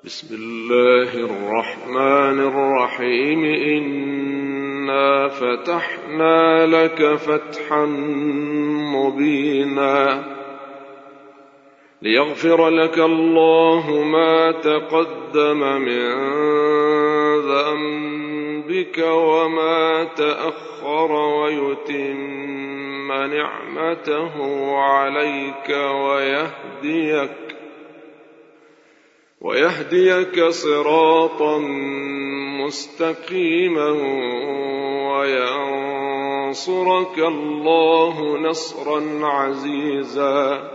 بسم الله الرحمن الرحيم. إنا فتحنا لك فتحا مبينا ليغفر لك الله ما تقدم من ذنبك وما تأخر ويتم نعمته عليك ويهديك صراطا مستقيما وينصرك الله نصرا عزيزا.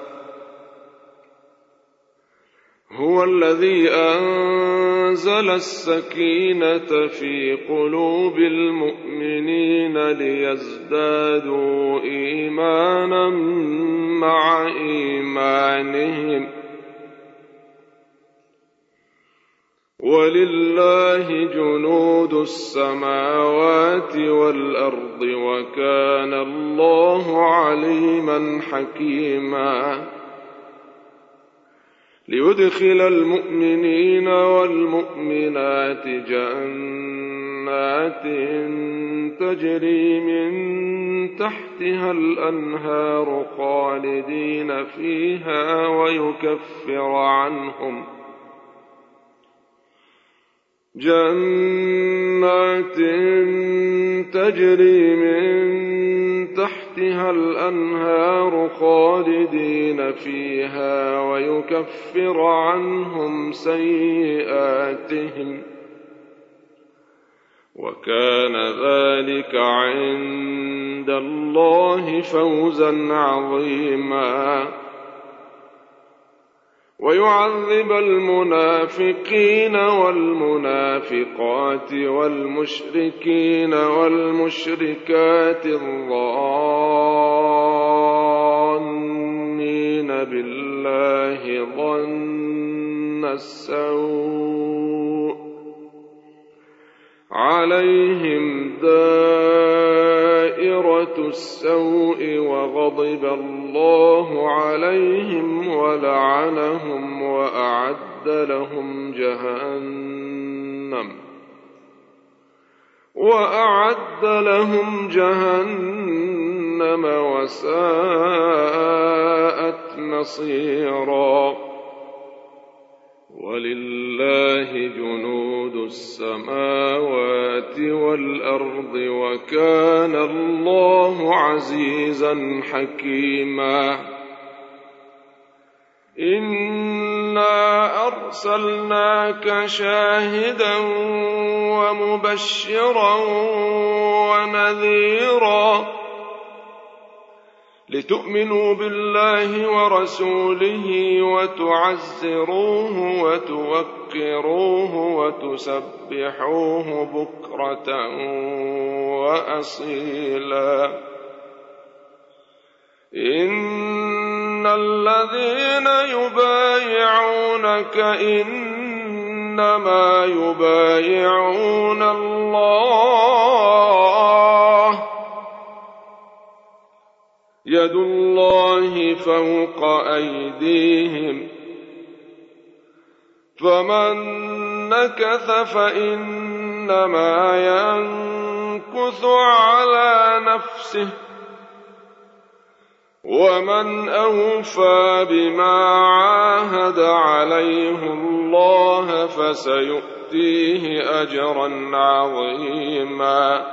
هو الذي أنزل السكينة في قلوب المؤمنين ليزدادوا إيمانا مع إيمانهم، ولله جنود السماوات والأرض وكان الله عليما حكيما. ليدخل المؤمنين والمؤمنات جنات تجري من تحتها الأنهار خالدين فيها جنات تجري من تحتها الأنهار خالدين فيها ويكفر عنهم سيئاتهم، وكان ذلك عند الله فوزا عظيما. ويعذب المنافقين والمنافقات والمشركين والمشركات الظانين بالله ظن السوء عليهم دائرة السوء وغضب الله عليهم ولعنهم وأعد لهم جهنم وساءت مصيرا. ولله جنود السماوات والأرض وكان الله عزيزا حكيما. إنا أرسلناك شاهدا ومبشرا ونذيرا لتؤمنوا بالله ورسوله وتعزروه وتوقروه وتسبحوه بكرة وأصيلا. إن الذين يبايعونك إنما يبايعون الله يد الله فوق أيديهم، فمن نكث فإنما ينكث على نفسه، ومن أوفى بما عاهد عليه الله فسيؤتيه أجرا عظيما.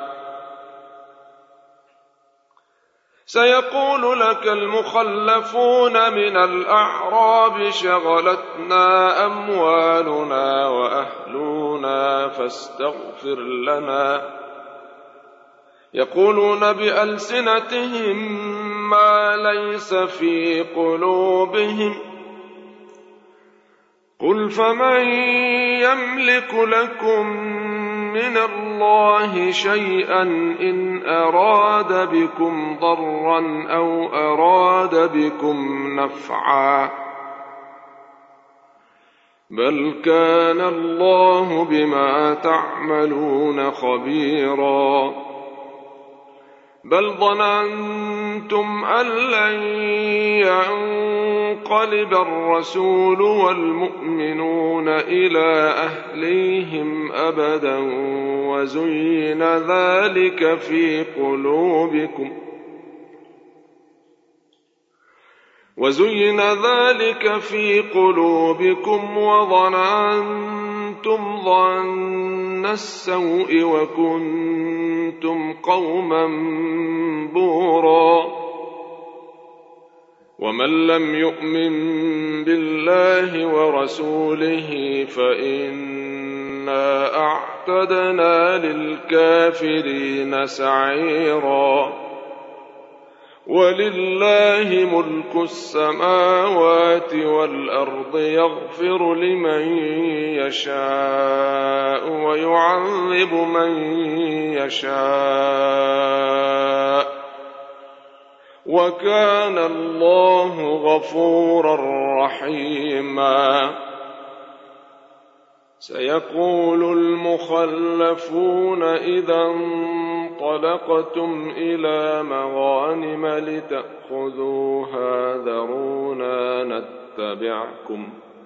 سيقول لك المخلفون من الأعراب شغلتنا أموالنا وأهلنا فاستغفر لنا، يقولون بألسنتهم ما ليس في قلوبهم، قل فمن يملك لكم من الله شيئا إن أراد بكم ضرا أو أراد بكم نفعا، بل كان الله بما تعملون خبيرا. بل ظننتم أن لن ينقلب الرسول والمؤمنون إلى أهليهم أبدا وزين ذلك في قلوبكم وظننتم ظن السوء وكنتم قوما بورا. ومن لم يؤمن بالله ورسوله فإنا أعتدنا للكافرين سعيرا. ولله ملك السماوات والأرض يغفر لمن يشاء ويعذب من يشاء وكان الله غفورا رحيما. سيقول المخلفون إذا انطلقتم إلى مغانم لتأخذوها ذرونا نتبعكم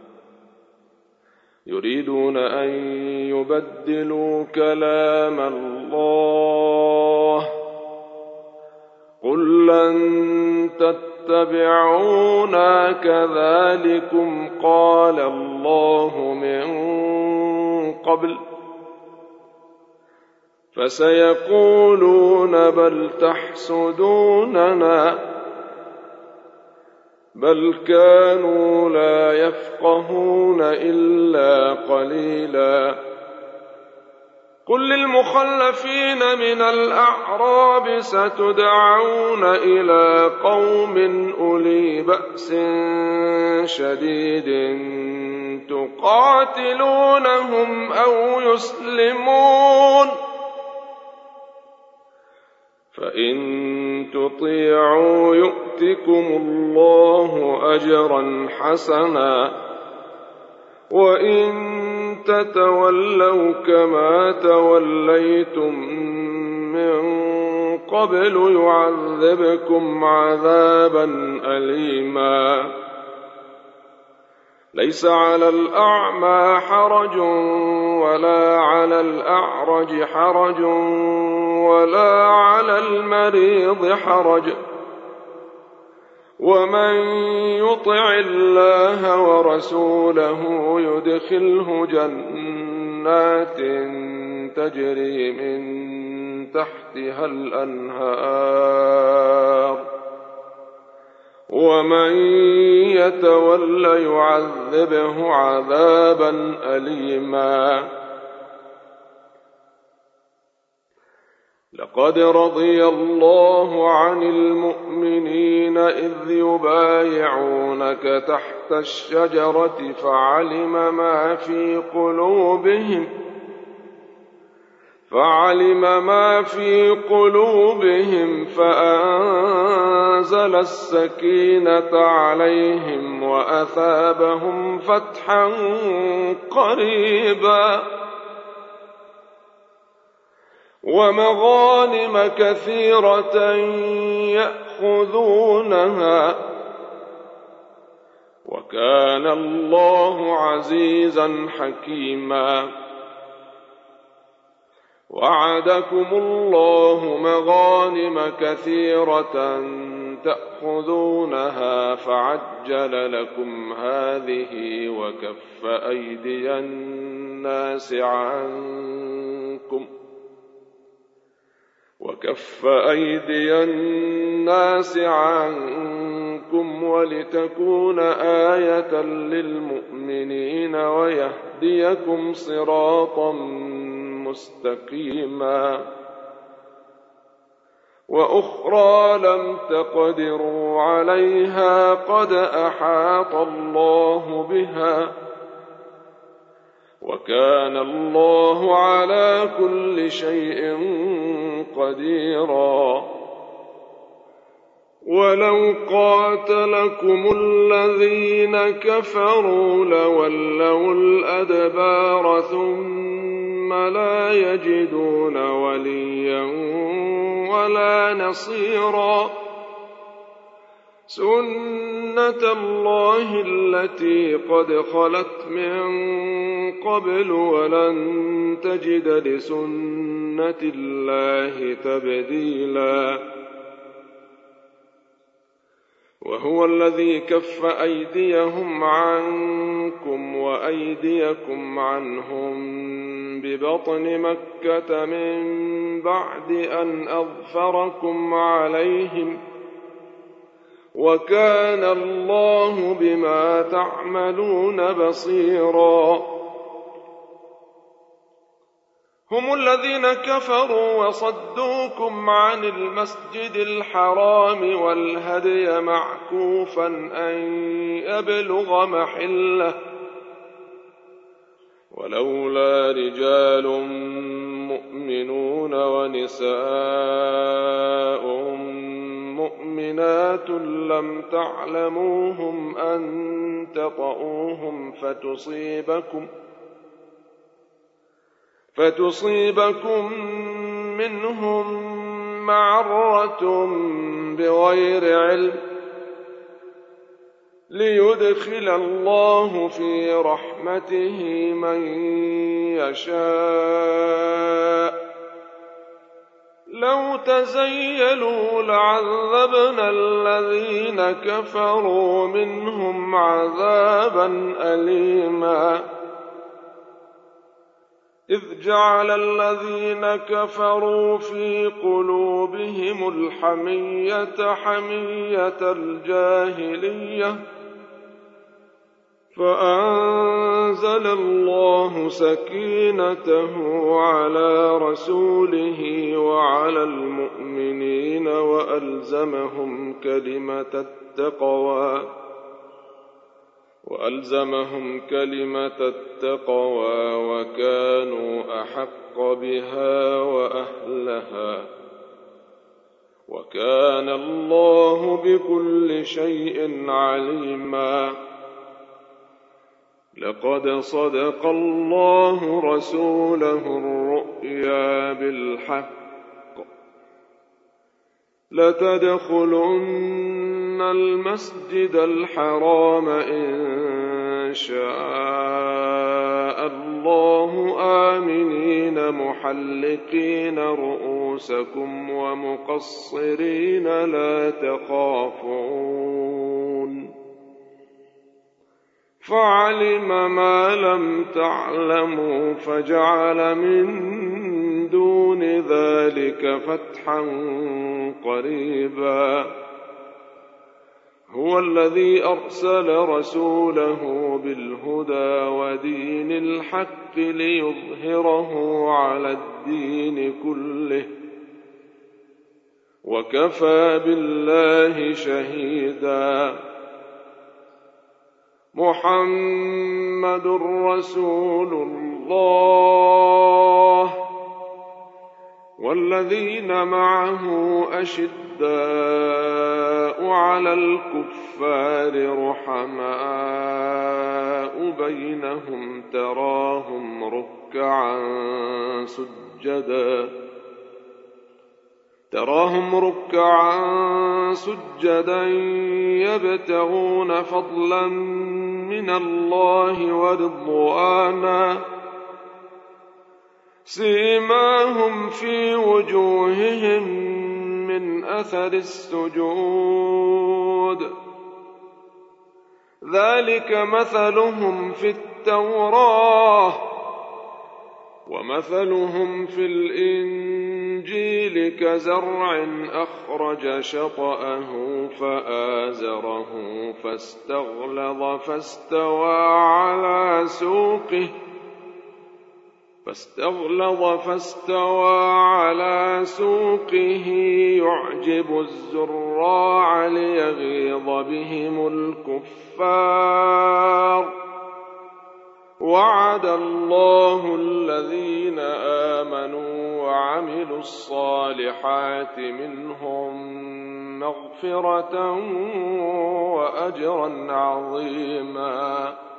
يريدون أن يبدلوا كلام الله قل لن تتبعونا كذلكم قال الله من قبل فسيقولون بل تحسدوننا بل كانوا لا يفقهون إلا قليلا. قل للمخلفين من الأعراب ستدعون إلى قوم أولي بأس شديد تقاتلونهم أو يسلمون فإن تطيعوا يؤتكم الله أجرا حسنا وإن تتولوا كما توليتم من قبل يعذبكم عذابا أليما. ليس على الأعمى حرج ولا على الأعرج حرج ولا على المريض حرج ومن يطع الله ورسوله يدخله جنات تجري من تحتها الأنهار ومن يتول يعذبه عذابا أليما. لقد رضي الله عن المؤمنين إذ يبايعونك تحت الشجرة فعلم ما في قلوبهم فأنزل السكينة عليهم وأثابهم فتحا قريبا ومغانم كثيرة يأخذونها وكان الله عزيزا حكيما. وعدكم الله مغانم كثيرة تأخذونها فعجل لكم هذه وكف أيدي الناس عنكم ولتكون آية للمؤمنين ويهديكم صراطا مستقيما. وأخرى لم تقدروا عليها قد أحاط الله بها وكان الله على كل شيء قديرا. ولو قاتلكم الذين كفروا لولوا الأدبار ثم لا يجدون وليا ولا نصيرا. سنة الله التي قد خلت من قبل ولن تجد لسنة الله تبديلا وهو الذي كف أيديهم عنكم وأيديكم عنهم ببطن مكة من بعد أن أظفركم عليهم وكان الله بما تعملون بصيرا هم الذين كفروا وصدوكم عن المسجد الحرام والهدي معكوفا أن يبلغ محله ولولا رجال مؤمنون ونساء مؤمنات لم تعلموهم أن تطؤوهم فتصيبكم منهم معرة بغير علم ليدخل الله في رحمته من يشاء لو تزيلوا لعذبنا الذين كفروا منهم عذابا أليما إذ جعل الذين كفروا في قلوبهم الحمية حمية الجاهلية فأنزل الله سكينته على رسوله وعلى المؤمنين وألزمهم كلمة التقوى وكانوا أحق بها وأهلها وكان الله بكل شيء عليما لقد صدق الله رسوله الرؤيا بالحق لتدخلن المسجد الحرام إن شاء الله آمنين محلقين رؤوسكم ومقصرين لا تخافون فعلم ما لم تعلموا فجعل من دون ذلك فتحا قريبا هو الذي أرسل رسوله بالهدى ودين الحق ليظهره على الدين كله وكفى بالله شهيدا محمد رسول الله والذين معه أشداء على الكفار رحماء بينهم تراهم ركعا سجدا يبتغون فضلا من الله ورضوانا سيماهم في وجوههم من أثر السجود ذلك مثلهم في التوراة ومثلهم في الإنجيل كزرع أخرج شطأه فآزره فاستغلظ فاستوى على سوقه يعجب الزراع ليغيظ بهم الكفار وعد الله الذين آمنوا وعملوا الصالحات منهم مغفرة وأجرا عظيما